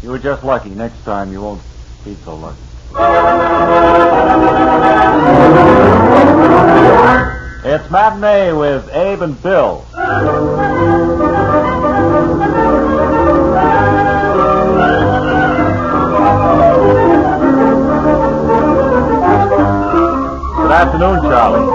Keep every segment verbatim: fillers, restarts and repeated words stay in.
You were just lucky. Next time you won't be so lucky. It's Matinee with Abe and Bill. Good afternoon, Charlie.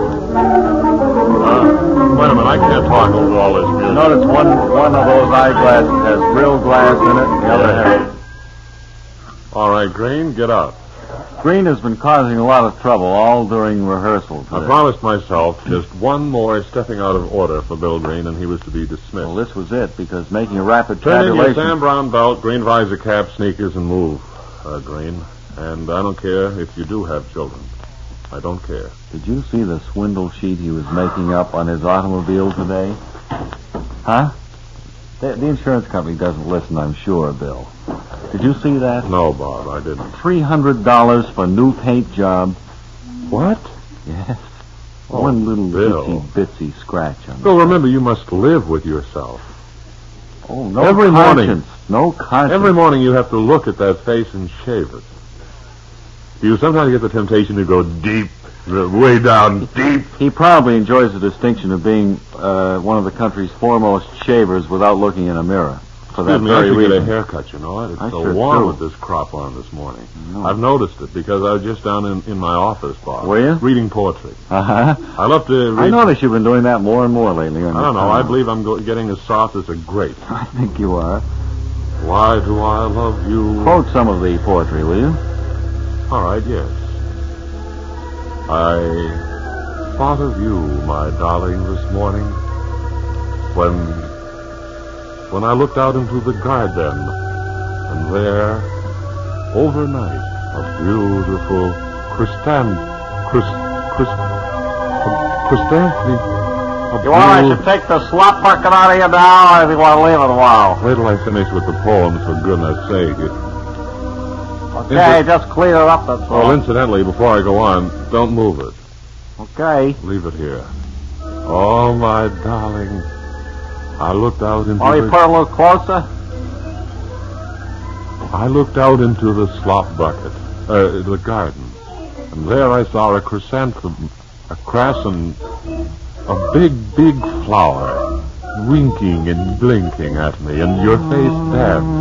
Uh, wait a minute, I can't talk over all this music. Notice one one of those eyeglasses has real glass in it, and the other has. All right, Green, get up. Green has been causing a lot of trouble all during rehearsal today. I promised myself just one more stepping out of order for Bill Green, and he was to be dismissed. Well, this was it, because making a rapid Turn in your tabulation... Sam Brown belt, green visor cap, sneakers, and move, uh, Green. And I don't care if you do have children. I don't care. Did you see the swindle sheet he was making up on his automobile today? Huh? The, the insurance company doesn't listen, I'm sure, Bill. Did you see that? No, Bob, I didn't. three hundred dollars for new paint job. What? Yes. Oh, One little Bill. itsy bitsy scratch on Bill, remember, you must live with yourself. Oh, no Every conscience. morning. No conscience. Every morning you have to look at that face and shave it. Do you sometimes get the temptation to go deep, way down deep? He probably enjoys the distinction of being uh, one of the country's foremost shavers without looking in a mirror. For that Excuse me, I very should get a reason. haircut, you know. It's I so sure warm do. with this crop on this morning. No. I've noticed it because I was just down in, in my office, Bob. Were you? Reading poetry. Uh-huh. I love to read... I notice you've been doing that more and more lately. I don't know. I believe I'm go- getting as soft as a grape. I think you are. Why do I love you? Quote some of the poetry, will you? All right, yes. I thought of you, my darling, this morning when when I looked out into the garden, and there, overnight, a beautiful Christan... Chris... Chris... Chrysanthemum... You want I should take the slop bucket out of you now, or do you want to leave it a while? Wait till I finish with the poems, for goodness sake. It... Okay, just clean it up, that's all. Well, incidentally, before I go on, don't move it. Okay. Leave it here. Oh, my darling, I looked out into Oh, you the... put it a little closer? I looked out into the slop bucket, uh, the garden, and there I saw a chrysanthemum, a crescent, a big, big flower, winking and blinking at me, and your face danced.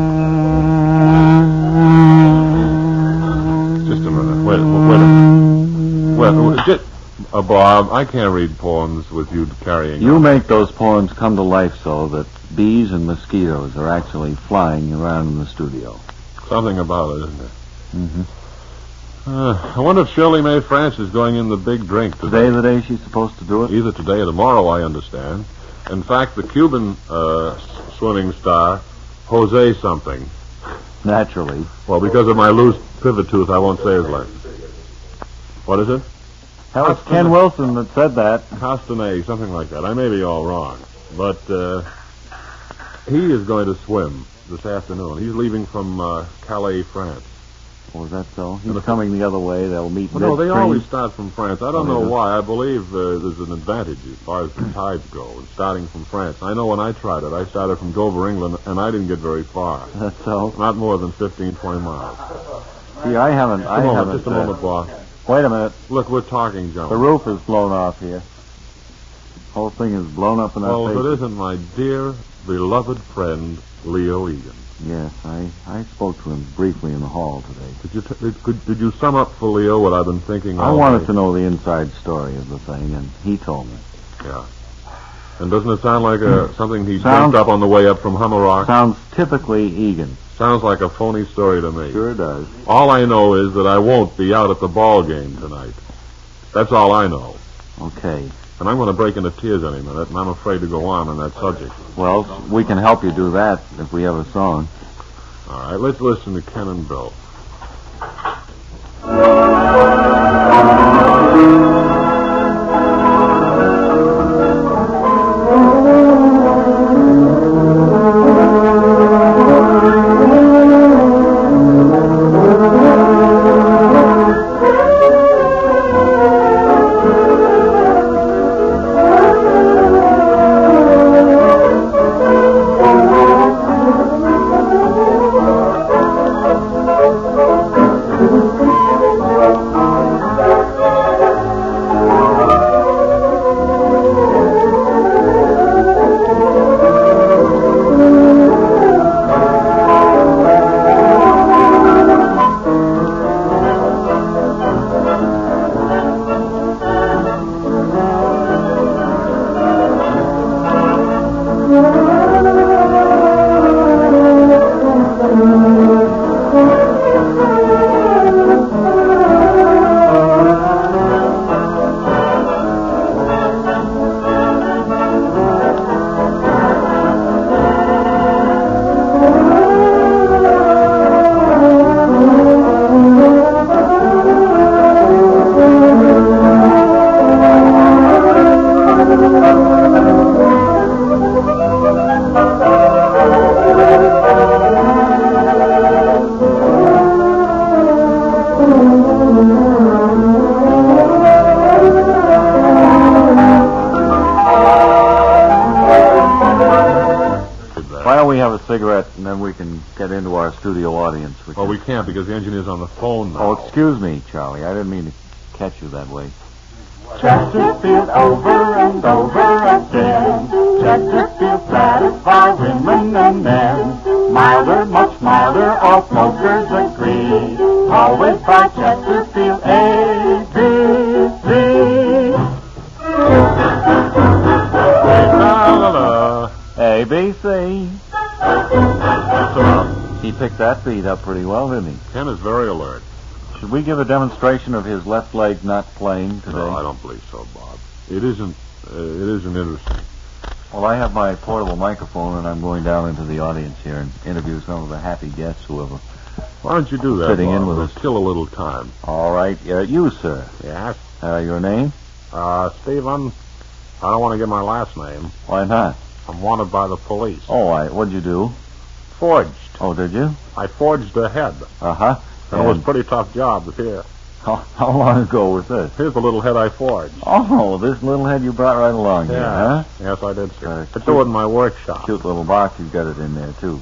Just a minute. Wait, wait a minute. Wait, wait, just, uh, Bob, I can't read poems with you carrying You on. make those poems come to life so that bees and mosquitoes are actually flying around in the studio. Something about it, isn't it? Mm-hmm. Uh, I wonder if Shirley Mae France is going in the big drink today. Today the day she's supposed to do it? Either today or tomorrow, I understand. In fact, the Cuban uh, swimming star, Jose something. Naturally. Well, because of my loose pivot tooth, I won't say his last. What is it? That was Ken Wilson that said that. Castanet, something like that. I may be all wrong. But uh, he is going to swim this afternoon. He's leaving from uh, Calais, France. Oh, is that so? He's And coming the other way. They'll meet Well, no, they midstream. always start from France. I don't Oh, they know do? why. I believe uh, there's an advantage as far as the tides go in starting from France. I know when I tried it, I started from Dover, England, and I didn't get very far. That's so. Not more than fifteen, twenty miles. See, I haven't. Just I a moment, haven't. just a uh, moment, boss. Wait a minute. Look, we're talking, The gentlemen. roof is blown off here. Whole thing is blown up in our Well, if faces. it isn't my dear, beloved friend, Leo Egan. Yes, I, I spoke to him briefly in the hall today. Did you, t- did, could, did you sum up for Leo what I've been thinking I all wanted day? to know the inside story of the thing, and he told me. Yeah. And doesn't it sound like a, something he Sounds- dreamt up on the way up from Hummerock? Sounds typically Egan. Sounds like a phony story to me. Sure does. All I know is that I won't be out at the ball game tonight. That's all I know. Okay. And I'm going to break into tears any minute, and I'm afraid to go on on that subject. Well, we can help you do that if we have a song. All right, let's listen to Ken and Bill. get into our studio audience. Which Well, is... we can't because the engineer's on the phone now. Oh, excuse me, Charlie. I didn't mean to catch you that way. Chesterfield over and over again. Chesterfield satisfy women and men. Milder, much milder, all smokers agree. Always by Chesterfield A B C. La, la, la. A B C. What's up? He picked that beat up pretty well, didn't he? Ken is very alert. Should we give a demonstration of his left leg not playing today? No, I don't believe so, Bob. It isn't. Uh, it isn't interesting. Well, I have my portable microphone, and I'm going down into the audience here and interview some of the happy guests who have. Why don't you do that, Sitting Bob? in with We'll us. kill a little time. All right, uh, you, sir. Yes? Uh, your name? Uh, Stephen, I don't want to give my last name. Why not? I'm wanted by the police. Oh, I. What'd you do? Forged. Oh, did you? I forged a head. Uh huh. And it was a pretty tough job here. How, how long ago was this? Here's the little head I forged. Oh, this little head you brought right along here, huh? Yes, I did, sir. Uh, It's cute- it in my workshop. Cute little box. You've got it in there too.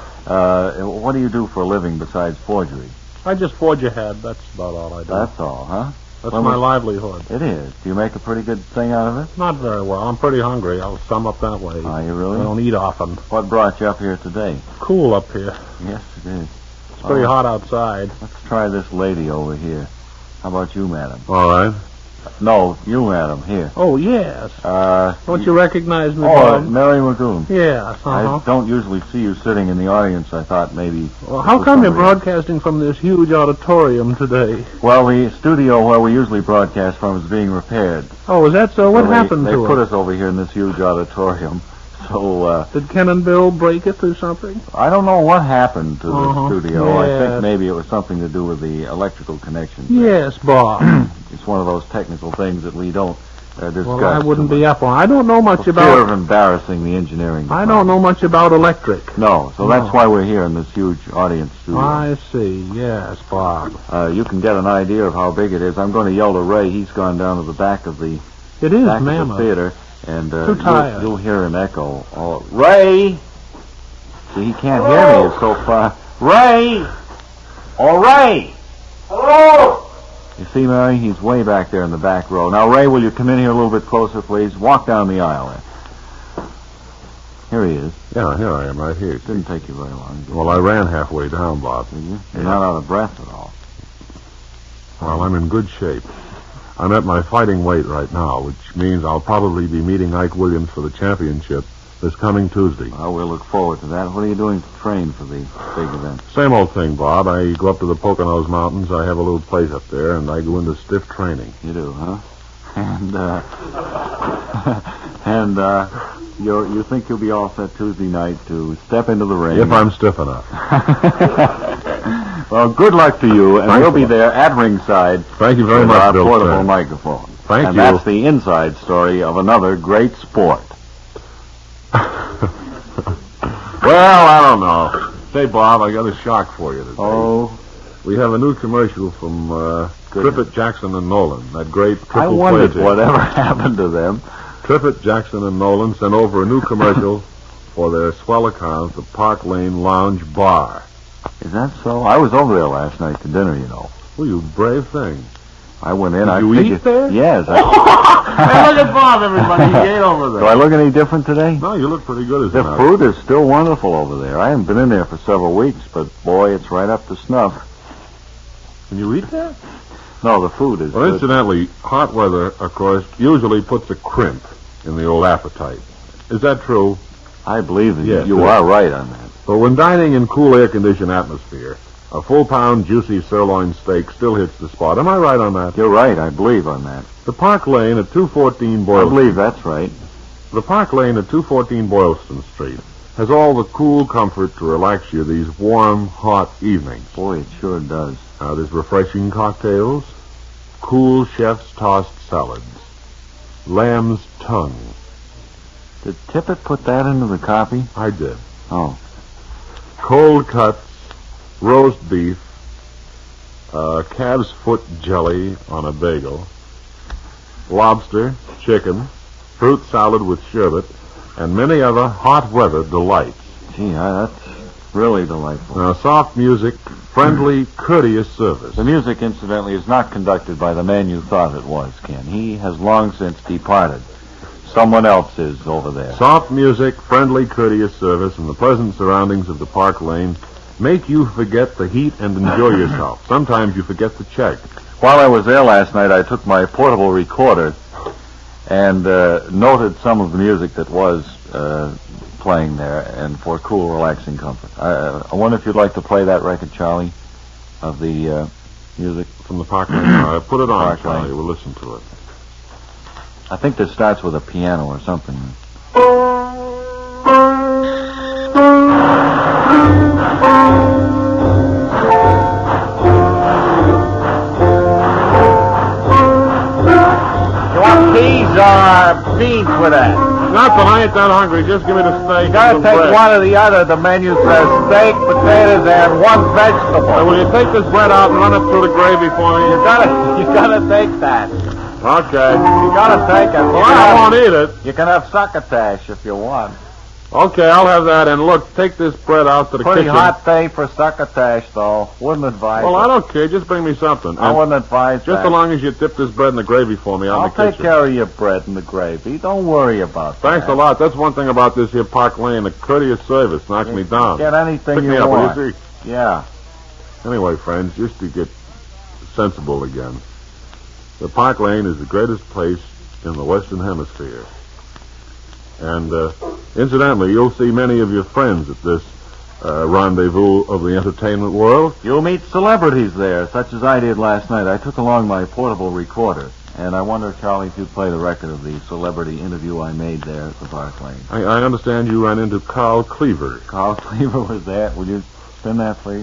Uh, what do you do for a living besides forgery? I just forge a head. That's about all I do. That's all, huh? That's when my we- livelihood. It is. Do you make a pretty good thing out of it? Not very well. I'm pretty hungry. I'll sum up that way. Are you really? I don't eat often. What brought you up here today? Cool up here. Yes, it is. It's pretty Oh. hot outside. Let's try this lady over here. How about you, madam? All right. No, you, madam. Here. Oh, yes. Uh, Don't you recognize me, Oh, Bob? Mary Magoon. Yes, uh-huh. I don't usually see you sitting in the audience. I thought maybe... Well, how for come some you're reason- broadcasting from this huge auditorium today? Well, the studio where we usually broadcast from is being repaired. Oh, is that so? What So they- happened they to put it? us over here in this huge auditorium. So, uh, Did Ken and Bill break it or something? I don't know what happened to Uh-huh. the studio. I Yes. think maybe it was something to do with the electrical connection. Yes, Bob. It's one of those technical things that we don't uh, discuss. Well, I wouldn't too be much. up on. I don't know much For fear of about. embarrassing the engineering I department. don't know much about electric. No, so No. that's why we're here in this huge audience studio. I see. Yes, Bob. Uh, you can get an idea of how big it is. I'm going to yell to Ray. He's gone down to the back of the It is back of the mammoth. theater, and uh, Too you'll, tired. you'll hear an echo. Oh, Ray! See, he can't hear me. It's so far. Ray! Oh, Ray! Hello! You see, Mary, he's way back there in the back row. Now, Ray, will you come in here a little bit closer, please? Walk down the aisle there. Here he is. Yeah, here I am, right here. Didn't take you very long, did it? Well, I ran halfway down, Bob. Did you? You're not out of breath at all. Well, I'm in good shape. I'm at my fighting weight right now, which means I'll probably be meeting Ike Williams for the championship this coming Tuesday. Well, we'll look forward to that. What are you doing to train for the big event? Same old thing, Bob. I go up to the Poconos Mountains. I have a little place up there, and I go into stiff training. You do, huh? And, uh... and, uh... You're, you think you'll be all set Tuesday night to step into the ring? If I'm stiff enough. Well, good luck to you, and Thanks we'll be a lot. there at ringside Thank you very with much, our Bill portable Stern. microphone. Thank and you. that's the inside story of another great sport. Well, I don't know. Say, Bob, I got a shock for you today. Oh, We have a new commercial from uh, Goodness. Trippett, Jackson, and Nolan, that great triple I play wondered team. whatever happened to them. Trippett, Jackson, and Nolan sent over a new commercial for their swell account, the Park Lane Lounge Bar. Is that so? I was over there last night to dinner, you know. Well, you brave thing. I went in. Did I you figured, eat there? Yes. I, Hey, look at Bob, everybody. He ate over do there. I look any different today? No, you look pretty good as The a matter. food is still wonderful over there. I haven't been in there for several weeks, but boy, it's right up to snuff. Can you eat that? No, the food is Well, good. incidentally, hot weather, of course, usually puts a crimp in the old appetite. Is that true? I believe that Yes, you it are right on that. But when dining in cool air-conditioned atmosphere, a full-pound juicy sirloin steak still hits the spot. Am I right on that? You're right. I believe on that. The Park Lane at two fourteen I Boylston. believe that's right. The Park Lane at two fourteen Boylston Street has all the cool comfort to relax you these warm, hot evenings. Boy, it sure does. Now, there's refreshing cocktails, cool chef's tossed salads, lamb's tongue. Did Tippett put that into the copy? I did. Oh. Cold cuts, roast beef, uh, calf's foot jelly on a bagel, lobster, chicken, fruit salad with sherbet, and many other hot weather delights. Gee, I, that's Really delightful. Now, soft music, friendly, courteous service. The music, incidentally, is not conducted by the man you thought it was, Ken. He has long since departed. Someone else is over there. Soft music, friendly, courteous service, and the pleasant surroundings of the Park Lane make you forget the heat and enjoy yourself. Sometimes you forget the check. While I was there last night, I took my portable recorder and uh, noted some of the music that was uh, playing there, and for cool, relaxing comfort. I, uh, I wonder if you'd like to play that record, Charlie, of the uh, music from the Park Lane. Uh, put it on, Park Charlie. Lane. We'll listen to it. I think this starts with a piano or something. You want peas or beans with that? Nothing. I ain't that hungry. Just give me the steak. You gotta and the take bread. one or the other. The menu says steak, potatoes, and one vegetable. Hey, will you take this bread out and run it through the gravy for me? You gotta, you gotta take that. Okay. You gotta take it. Well, I won't eat it. You can have succotash if you want. Okay, I'll have that. And look, take this bread out to the Pretty kitchen. hot day for succotash, though. Wouldn't advise Well, it. I don't care. Just bring me something. I And wouldn't advise just that. so long as you dip this bread in the gravy for me out I'll in the take kitchen. care of your bread and the gravy. Don't worry about Thanks that. a lot. That's one thing about this here Park Lane. The courteous service knocks me down. Get anything Pick you me up, want. will you see? Yeah. Anyway, friends, just to get sensible again, the Park Lane is the greatest place in the Western Hemisphere. And, uh, incidentally, you'll see many of your friends at this uh, rendezvous of the entertainment world. You'll meet celebrities there, such as I did last night. I took along my portable recorder, and I wonder, Charlie, if you'd play the record of the celebrity interview I made there at the Park Lane. I, I understand you ran into Carl Cleaver. Carl Cleaver was there. Will you spin that, please?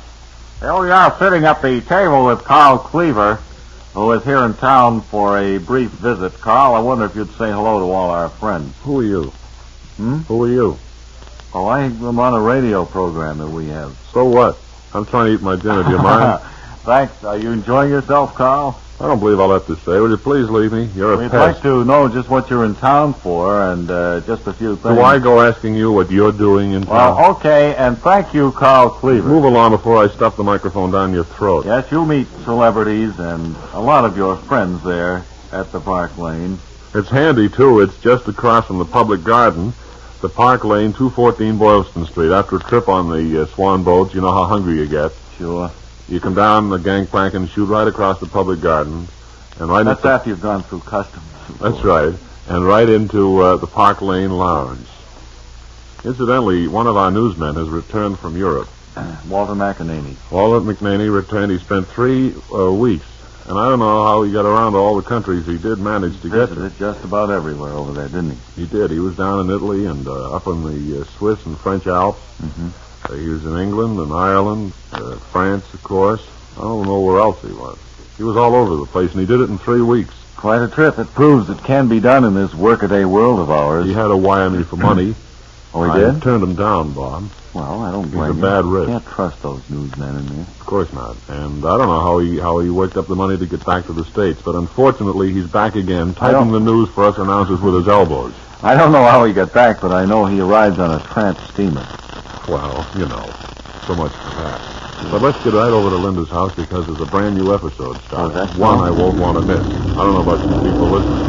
Here we are sitting at the table with Carl Cleaver, who is here in town for a brief visit. Carl, I wonder if you'd say hello to all our friends. Who are you? Hmm? Who are you? Oh, I'm on a radio program that we have. So what? I'm trying to eat my dinner. Do you mind? Thanks. Are you enjoying yourself, Carl? I don't believe I'll have to stay. Will you please leave me? You're a We'd pest. like to know just what you're in town for and uh, just a few things. So I go asking you what you're doing in town? Well, okay, and thank you, Carl Cleaver. Move along before I stuff the microphone down your throat. Yes, you'll meet celebrities and a lot of your friends there at the Park Lane. It's handy, too. It's just across from the public garden, the Park Lane, two fourteen Boylston Street. After a trip on the uh, Swan boats, you know how hungry you get. Sure. You come down the gangplank and shoot right across the public garden. And right That's into, after you've gone through customs. That's right. And right into uh, the Park Lane Lounge. Incidentally, one of our newsmen has returned from Europe. Walter McEnany. Walter McNaney returned. He spent three uh, weeks. And I don't know how he got around to all the countries he did manage to get to. Visited just about everywhere over there, didn't he? He did. He was down in Italy and uh, up in the uh, Swiss and French Alps. Mm-hmm. Uh, he was in England and Ireland, uh, France, of course. I don't know where else he was. He was all over the place, and he did it in three weeks. Quite a trip. It proves it can be done in this workaday world of ours. He had to wire me for money. Oh, he I did? turned him down, Bob. Well, I don't He's blame a you. bad risk. Can't trust those newsmen in there. Of course not. And I don't know how he how he worked up the money to get back to the States, but unfortunately he's back again, typing the news for us announcers with his elbows. I don't know how he got back, but I know he arrived on a tramp steamer. Well, you know, so much for that. But let's get right over to Linda's house because there's a brand new episode starting. Oh, that's one fine. I won't want to miss. I don't know about you people listening.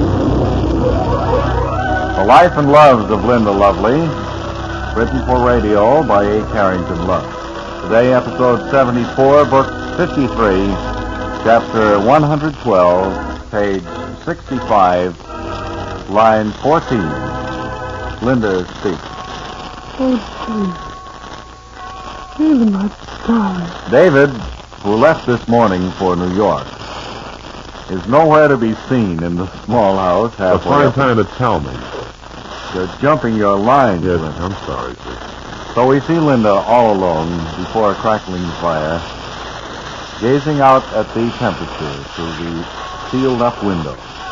The Life and Loves of Linda Lovely, written for radio by A. Carrington Love. Today, episode seventy-four, book fifty-three, chapter one hundred twelve, page sixty-five, line fourteen. Linda speaks. Oh, David, my darling. David, who left this morning for New York, is nowhere to be seen in the small house A halfway fine up. time to tell me. You're jumping your lines, Yes, Linda. I'm sorry, sir. So we see Linda all alone before a crackling fire, gazing out at the temperature through the sealed-up window.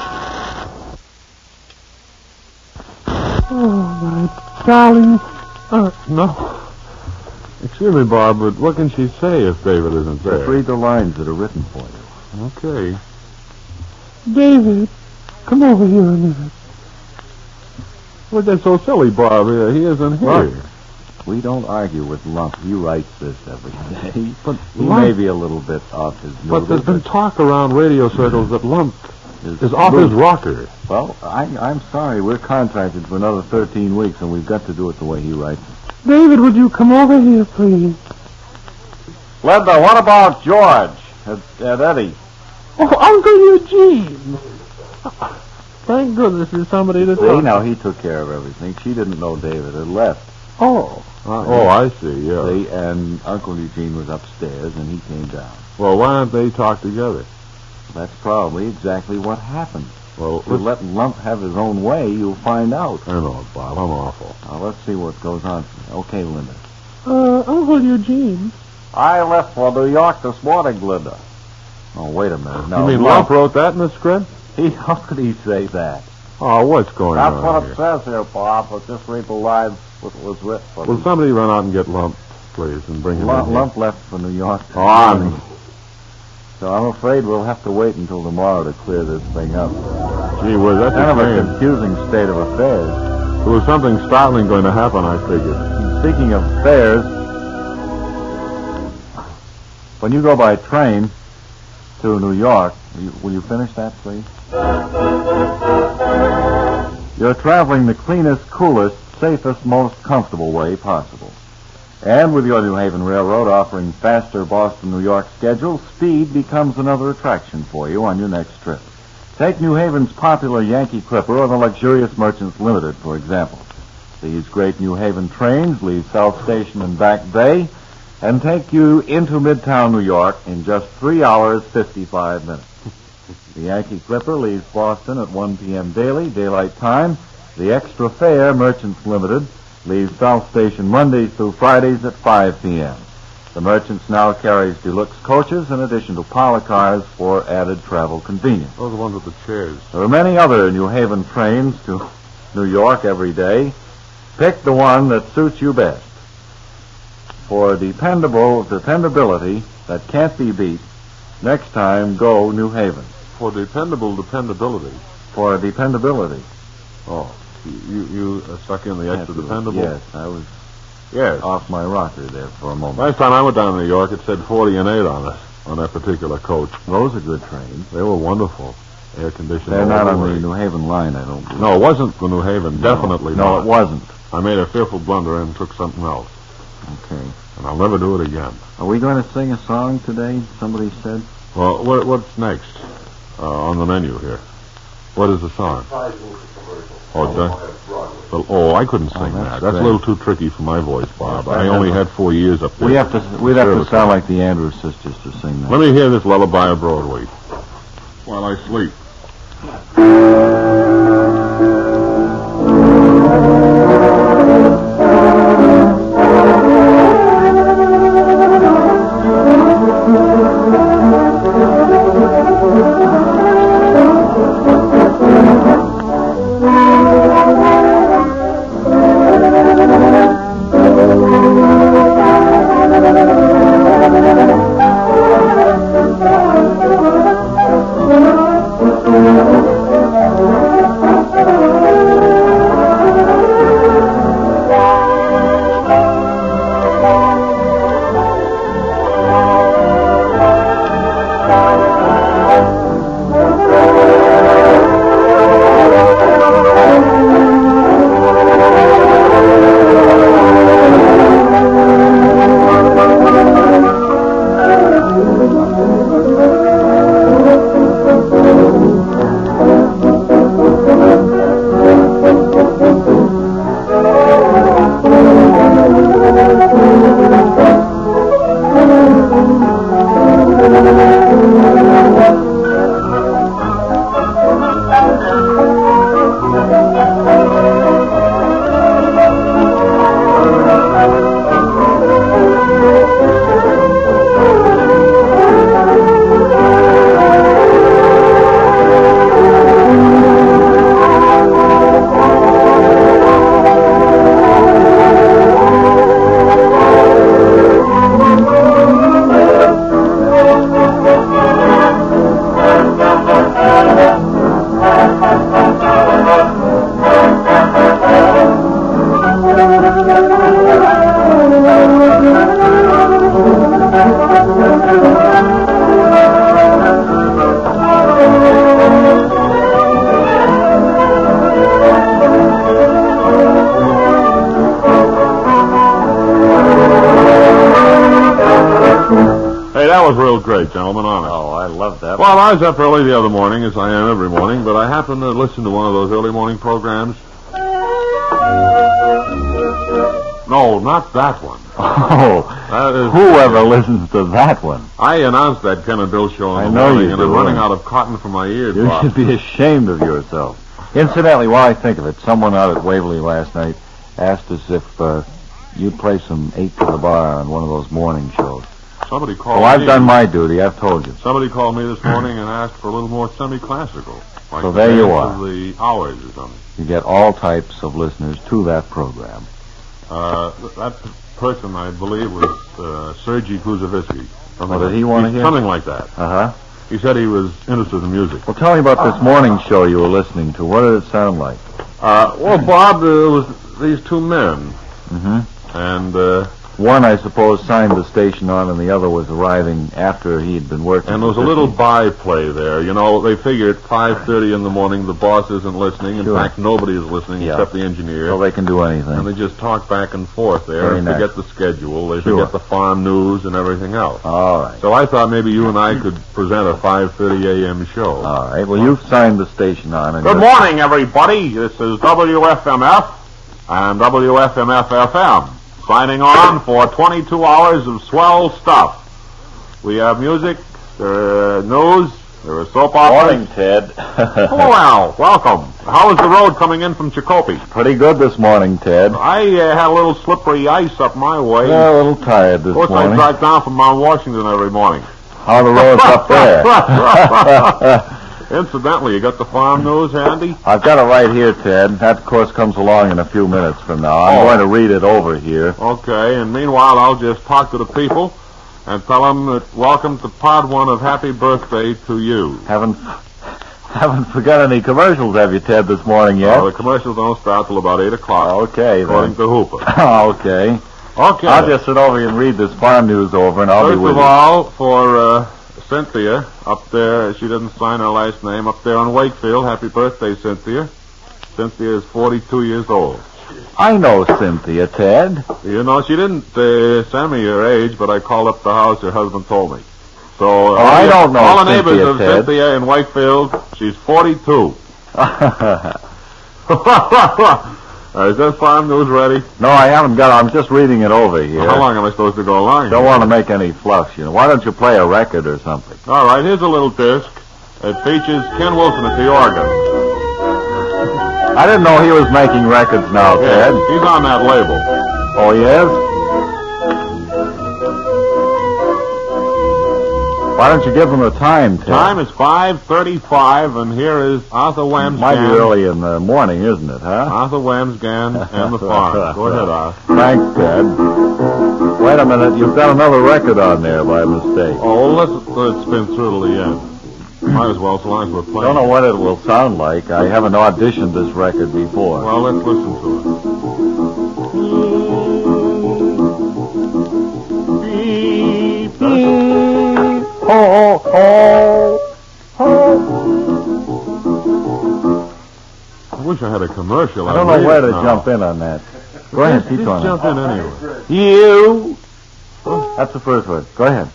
Oh, my darling. Uh, no. Excuse me, Bob, but what can she say if David isn't there? Just read the lines that are written for you. Okay. David, come over here a minute. Well, that's so silly, Bob. Uh, he isn't here. Look. We don't argue with Lump. He writes this every day. But he Lump, may be a little bit off his noodle. But there's been talk around radio circles that Lump is, is off his rocker. Well, I, I'm sorry. We're contracted for another thirteen weeks, and we've got to do it the way he writes it. David, would you come over here, please? Linda, what about George and, and Eddie? Oh, Uncle Eugene. Thank goodness there's somebody to See, talk. now he took care of everything. She didn't know David had left. Oh. Uh, oh, I see, yeah. See, and Uncle Eugene was upstairs, and he came down. Well, why don't they talk together? That's probably exactly what happened. Well, If you let Lump have his own way, you'll find out. I know, Bob. I'm awful. Now, let's see what goes on. Okay, Linda. Uh, Uncle Eugene. I left for New York this morning, Linda. Oh, wait a minute. No, you mean Lump wrote that in the script? He, how could he say that? Oh, what's going That's on what here? it says here, Bob, but just read the line what was written. For Will me. somebody run out and get Lump, please, and bring him Lump, in here? Lump left for New York. this Oh, I'm- morning. So I'm afraid we'll have to wait until tomorrow to clear this thing up. Gee whiz, that's Kind of a a shame. confusing state of affairs. There was something startling going to happen, I figured. Speaking of fares, when you go by train to New York, will you, will you finish that, please? You're traveling the cleanest, coolest, safest, most comfortable way possible. And with your New Haven Railroad offering faster Boston-New York schedules, speed becomes another attraction for you on your next trip. Take New Haven's popular Yankee Clipper or the luxurious Merchants Limited, for example. These great New Haven trains leave South Station and Back Bay and take you into Midtown New York in just three hours, fifty-five minutes. The Yankee Clipper leaves Boston at one p.m. daily, daylight time. The extra fare, Merchants Limited, leaves South Station Mondays through Fridays at five p.m. The Merchants now carries deluxe coaches in addition to parlor cars for added travel convenience. Those are the ones with the chairs. There are many other New Haven trains to New York every day. Pick the one that suits you best. For dependable dependability that can't be beat, next time go New Haven. For dependable dependability. For dependability. Oh, you you uh, stuck in the extra Yes, dependable? Yes, I was Yes. off my rocker there for a moment. Last time I went down to New York, it said forty and eight on it, on that particular coach. Those are good trains. They were wonderful. Air conditioned. They're all not the on way. the New Haven line, I don't believe. No, it wasn't the New Haven. No. Definitely No, not. it wasn't. I made a fearful blunder and took something else. Okay. And I'll never do it again. Are we going to sing a song today? Somebody said. Well, what, what's next uh, on the menu here? What is the song? Oh, that, well, oh, I couldn't sing Oh, that's that. That's great. a little too tricky for my voice, Bob. Yes, I that only has- had four years up there. We have to. We'd have Sure, to it's sound fine. like the Andrews sisters to sing that. Let me hear this lullaby of Broadway while I sleep. that was real great, gentlemen, honest. Oh, I love that. Well, I was up early the other morning, as I am every morning, but I happened to listen to one of those early morning programs. No, not that one. Oh, That is, whoever listens to that one. I announced that Ken and Bill show in I the know morning, you and do, I'm running and- out of cotton for my You eardrops. should be ashamed of yourself. Incidentally, while I think of it, someone out at Waverly last night asked us if uh, you'd play some eight to the bar on one of those morning shows. Somebody called Well, I've me. done my duty. I've told you. Somebody called me this morning and asked for a little more semi-classical. Like So the there you dance are. of the hours or something. You get all types of listeners to that program. Uh, th- that p- person, I believe, was uh, Sergei Kuzovitsky. Oh, did he want to hear? Something like that. Uh-huh. He said he was interested in music. Well, tell me about this morning show you were listening to. What did it sound like? Uh, well, Bob, there was these two men, Mm-hmm. and uh, One, I suppose, signed the station on, and the other was arriving after he'd been working. and there was a for little fifteen byplay there. You know, they figure at five thirty in the morning the boss isn't listening. In Sure. fact, nobody is listening Yeah. except the engineer. So they can do And anything. they just talk back and forth there Very and nice. forget the schedule. They Sure. forget the farm news and everything else. All right. So I thought maybe you and I could present a five thirty a.m. show. All right. Well, you've signed the station on. And Good you're- morning, everybody. This is W F M F and W F M F F M. Signing on for twenty-two hours of swell stuff. We have music, there are news, there are soap operas. Morning, Ted. Hello, Al. Welcome. How is the road coming in from Chicopee? Pretty good this morning, Ted. I uh, had a little slippery ice up my way. Yeah, a little tired this Of course, I morning. drive down from Mount Washington every morning. How are the roads up there? Incidentally, you got the farm news handy? I've got it right here, Ted. That, of course, comes along in a few minutes from now. I'm Oh. going to read it over here. Okay, and meanwhile, I'll just talk to the people and tell them that welcome to part one of Happy Birthday to you. Haven't haven't forgot any commercials, have you, Ted, this morning yet? Well, the commercials don't start till about eight o'clock, Okay, according then. to Hooper. Okay. Okay. I'll just sit over here and read this farm news over, and I'll First be with of you. all, for uh, Cynthia up there, she didn't sign her last name, up there in Wakefield. Happy birthday, Cynthia. Cynthia is forty-two years old. I know Cynthia, Ted. You know, she didn't uh, send me her age, but I called up the house. Her husband told me. So uh, Oh, I don't know all the Cynthia, neighbors of Ted. Cynthia in Wakefield. She's forty-two. Uh, is that farm news ready? No, I haven't got it. I'm just reading it over here. How long am I supposed to go along? Don't want to make any fluffs, you know. Why don't you play a record or something? All right, here's a little disc. It features Ken Wilson at the organ. I didn't know he was making records now, Yeah, Ted. he's on that label. Oh, he is? Why don't you give him the time, Ted? Time is five thirty-five, and here is Arthur Wamsgan. Might be early in the morning, isn't it, huh? Arthur Wamsgan and the farm. Go ahead, Arthur. Thanks, Ted. Wait a minute. You've got another record on there by mistake. Oh, let's, let's spin through to the end. Might as well, so long as we're playing. Don't know what it will sound like. I haven't auditioned this record before. Well, let's listen to it. Oh, oh, oh, I wish I had a commercial. I don't I'd know read where it to now. jump in on that. Go ahead, Just, keep just on. jump in anyway. You. That's the first word. Go ahead.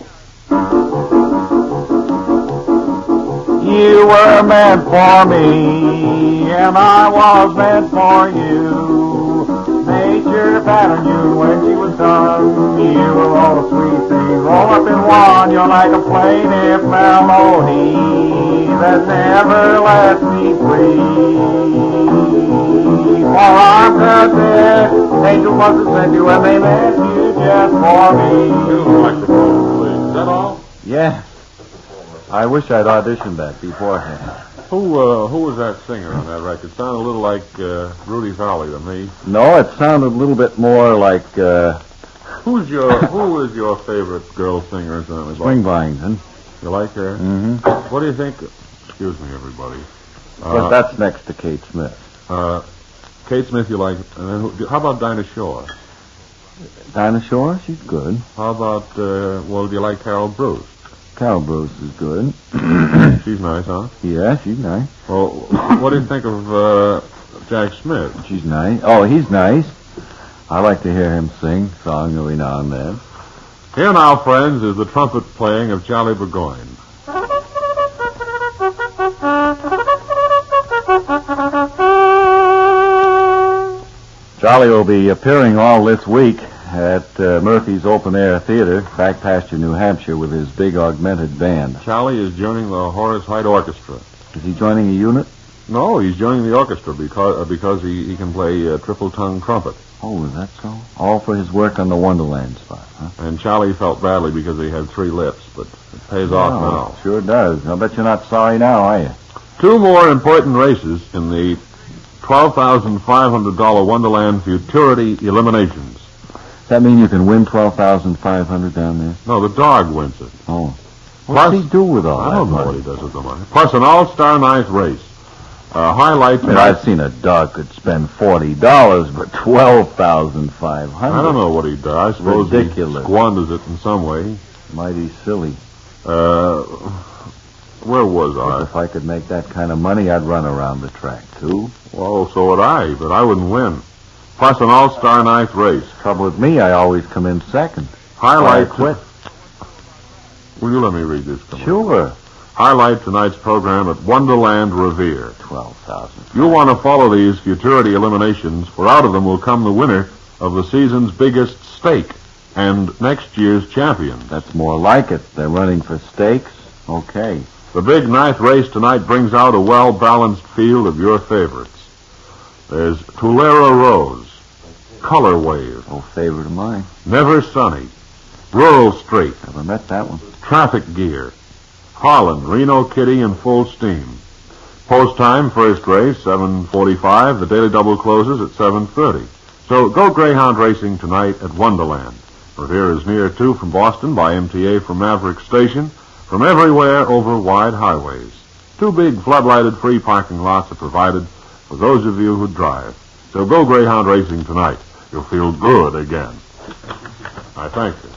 You were meant for me, and I was meant for you. Nature patterned you when she was done. You were all the sweet things rolled up in one. You're like a plaintive melody that never lets me free. For I'm content, angel must have sent you, and they meant you just for me. Use the microphone, please. Is that all? Yeah. I wish I'd auditioned that beforehand. Who uh, who was that singer on that record? Sounded a little like uh, Rudy Farley to me. No, it sounded a little bit more like uh, Who's your who is your favorite girl singer? Or something? Swing Byington. You like her? Mm-hmm. What do you think? Excuse me, everybody. But Uh, that's next to Kate Smith. uh, Kate Smith, you like? And then who, how about Dinah Shore? Dinah Shore, she's good. How about uh, well, do you like Carol Bruce? Carol Bruce is good. She's nice, huh? Yeah, she's nice. Well, what do you think of uh, Jack Smith? She's nice. Oh, he's nice. I like to hear him sing songs every now and then. Here now, friends, is the trumpet playing of Charlie Burgoyne. Charlie will be appearing all this week at uh, Murphy's Open Air Theater, back pasture, New Hampshire, with his big augmented band. Charlie is joining the Horace Heidt Orchestra. Is he joining a unit? No, he's joining the orchestra because uh, because he, he can play uh, triple-tongue trumpet. Oh, is that so? All for his work on the Wonderland spot, huh? And Charlie felt badly because he had three lips, but it pays off Oh, now. sure does. I bet you're not sorry now, are you? Two more important races in the twelve thousand five hundred dollars Wonderland Futurity Eliminations. Does that mean you can win twelve thousand five hundred dollars down there? No, the dog wins it. Oh. What does he do with all I that don't know money? what he does with the money. Plus an all-star ninth race. Uh, highlights... I mean, I've seen a dog could spend forty dollars, but twelve thousand five hundred dollars. I don't know what he does. I suppose Ridiculous. he squanders it in some way. Mighty silly. Uh, where was I? If I could make that kind of money, I'd run around the track, too. Well, so would I, but I wouldn't win. Plus an all-star ninth race. Trouble with me, I always come in second. Highlights... I quit. Will you let me read this? Sure. Highlight tonight's program at Wonderland Revere. twelve thousand. You'll want to follow these futurity eliminations, for out of them will come the winner of the season's biggest stake and next year's champion. That's more like it. They're running for stakes. Okay. The big ninth race tonight brings out a well-balanced field of your favorites. There's Tulare Rose, Color Wave, Oh, favorite of mine. Never Sunny, Rural Straight, Never met that one. Traffic Gear, Harlan, Reno Kitty, and Full Steam. Post time, first race, seven forty-five. The Daily Double closes at seven thirty. So go Greyhound Racing tonight at Wonderland. Revere is near, too, from Boston by M T A from Maverick Station, from everywhere over wide highways. Two big floodlighted free parking lots are provided for those of you who drive. So go Greyhound Racing tonight. You'll feel good again. I thank you.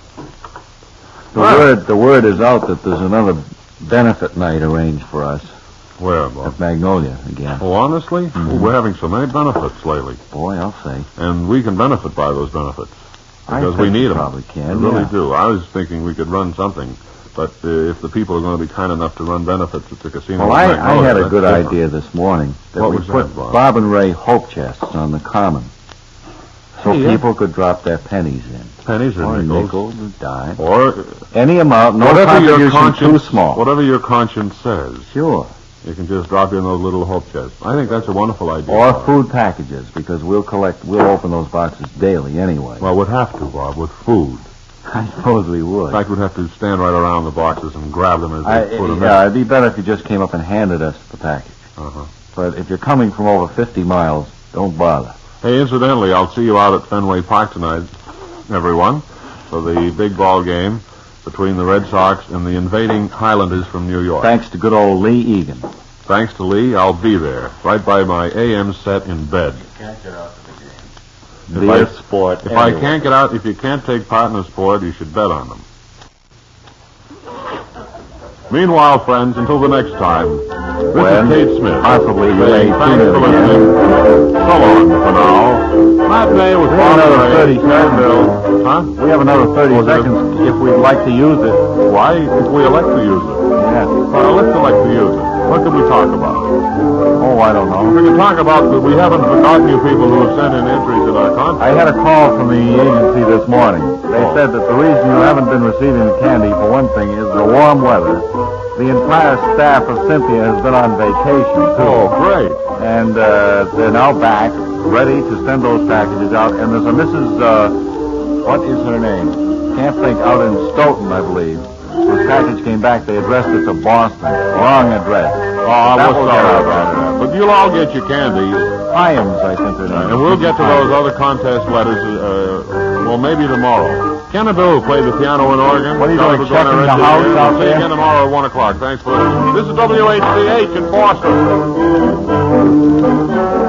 The word, the word is out that there's another benefit night arranged for us Where, Bob? at Magnolia again. Oh, honestly? Mm-hmm. We're having so many benefits lately. Boy, I'll say. And we can benefit by those benefits. I Because think we need we them. probably can, We really yeah. do. I was thinking we could run something. But uh, if the people are going to be kind enough to run benefits at the casino... Well, I, at I Magnolia, had a that's good different. idea this morning that What we was put that, Bob? Bob and Ray hope chests on the common so Yeah. people could drop their pennies in. Pennies or Or nickels. nickels or dimes. Or Any amount, no whatever your contribution too conscience... small. Whatever your conscience says. Sure. You can just drop in those little hope chests. I think that's a wonderful idea. Or Bob. food packages, because we'll collect, we'll open those boxes daily anyway. Well, we'd have to, Bob, with food. I suppose we would. In fact, we'd have to stand right around the boxes and grab them as I, they put them yeah, in. it'd be better if you just came up and handed us the package. Uh-huh. But if you're coming from over fifty miles, don't bother. Hey, incidentally, I'll see you out at Fenway Park tonight, everyone, for the big ball game between the Red Sox and the invading Highlanders from New York. Thanks to good old Lee Egan. Thanks to Lee, I'll be there, right by my A M set in bed. Be I- a sport. If I anyway. can't get out, if you can't take part in the sport, you should bet on them. Meanwhile, friends, until the next time, this When is Kate Smith. possibly you saying may thanks tune for in listening. So long for now. Matinee with We have Bob another Ray, thirty Sam seconds. Bill. Huh? We have another thirty Oh, there- seconds if we'd like to use it. Why? If we elect to use it. Yeah. Well, let's elect to use it. What can we talk about? Oh, I don't know. We can talk about that we haven't forgotten you people who have sent in entries in our contest. I had a call from the agency this morning. They Oh. said that the reason you haven't been receiving the candy, for one thing, is the warm weather. The entire staff of Cynthia has been on vacation, too. Oh, great. And uh, they're now back, ready to send those packages out. And there's a Missus Uh, what is her name? Can't think, out in Stoughton, I believe. This package came back. They addressed it to Boston. Wrong address. Oh, That we're will sorry get out about that. But you'll all get your candy. Iams, I think her name. And we'll get to those other contest letters, uh, well, maybe tomorrow. Ken and Bill play the piano and organ. What are you Charlie doing, Burgoyne checking the engineer. house out We'll see you there? again tomorrow at one o'clock. Thanks for listening. This is W H C H in Boston.